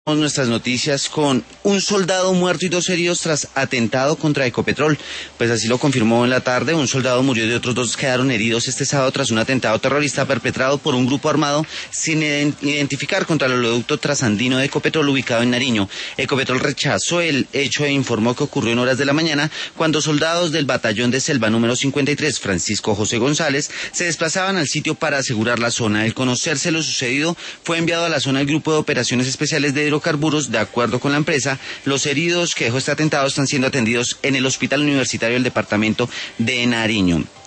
Nuestras noticias con un soldado muerto y 2 heridos tras atentado contra Ecopetrol. Pues así lo confirmó en la tarde. Un soldado murió y otros 2 quedaron heridos este sábado tras un atentado terrorista perpetrado por un grupo armado sin identificar contra el oleoducto trasandino de Ecopetrol ubicado en Nariño. Ecopetrol rechazó el hecho e informó que ocurrió en horas de la mañana cuando soldados del batallón de selva número 53, Francisco José González, se desplazaban al sitio para asegurar la zona. Al conocerse lo sucedido, fue enviado a la zona el grupo de operaciones especiales de hidrocarburos. De acuerdo con la empresa, los heridos que dejó este atentado están siendo atendidos en el Hospital Universitario del Departamento de Nariño.